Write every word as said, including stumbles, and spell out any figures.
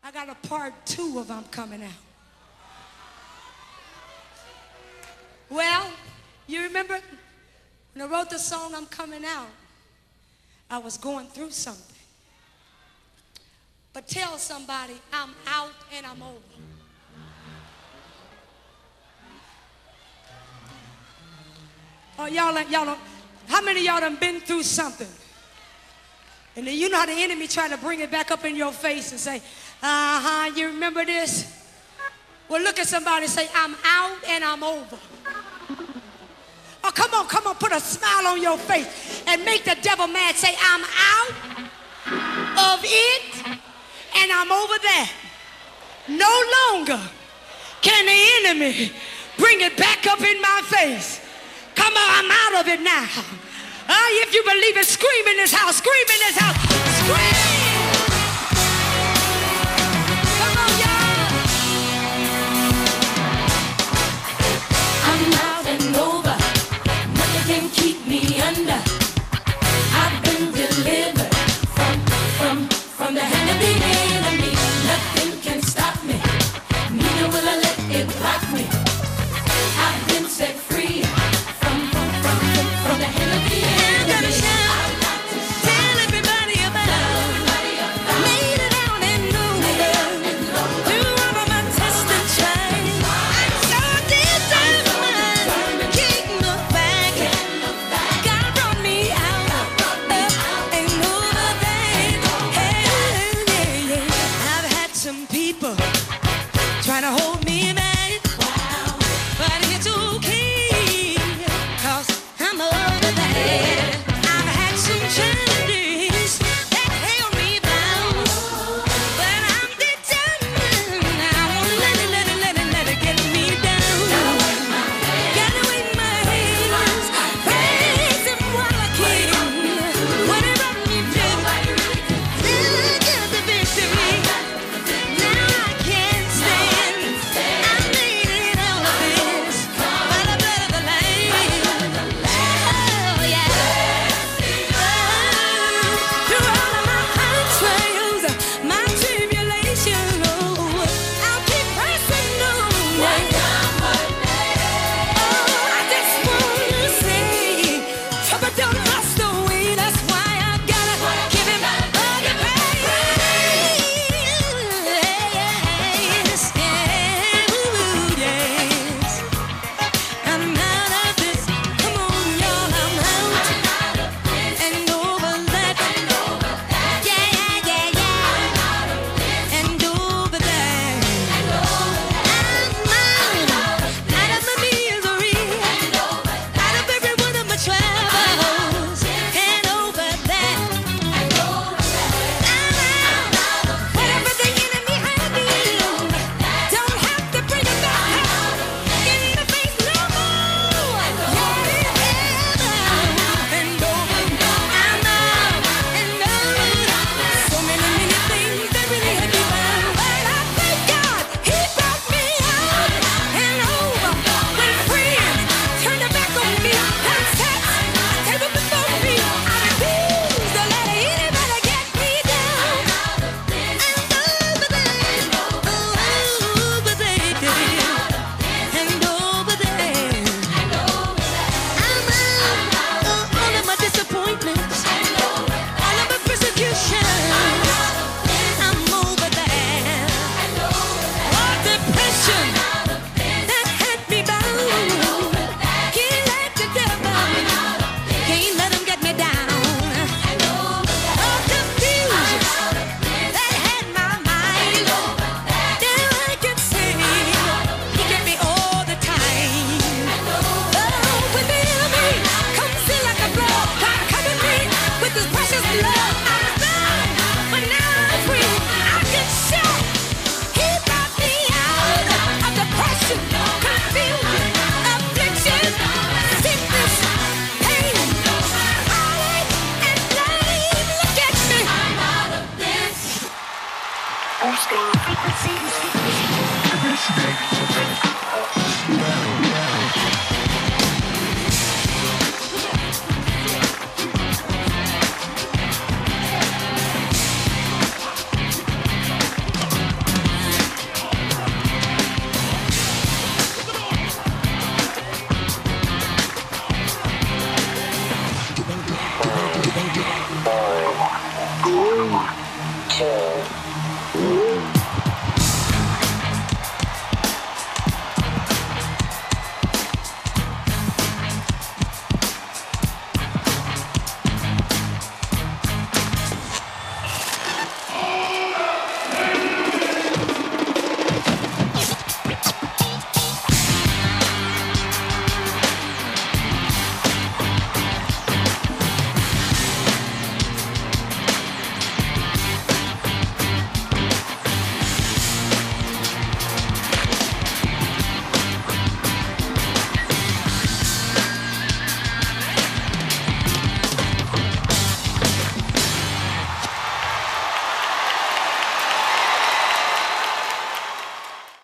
I got a part two of I'm Coming Out. Well, you remember when I wrote the song I'm Coming Out, I was going through something. But tell somebody I'm out and I'm over. Oh, y'all, y'all don't, how many of y'all done been through something? And then you know how the enemy trying to bring it back up in your face and say, uh-huh, you remember this? Well, look at somebody and say, I'm out and I'm over. Oh, come on, come on, put a smile on your face and make the devil mad. Say, I'm out of it and I'm over that. No longer can the enemy bring it back up in my face. Come on, I'm out of it now. Uh, if you believe it, scream in this house, scream in this house, scream! Come on, y'all. I'm out and over, nothing can keep me under. I've been delivered from, from, from the hand of the enemy. Nothing can stop me, neither will I let it block me. I've been set free. Trying to hold me back, wow. But it's okay, cause I'm over that. I've had some challenges that held me bound, but I'm determined. I won't let it, let it, let it, let it get me down. Gotta wave my hands, praise him while I can. What it brought me to, still I got the victory. Now I can't stand. Frequency, frequency, frequency.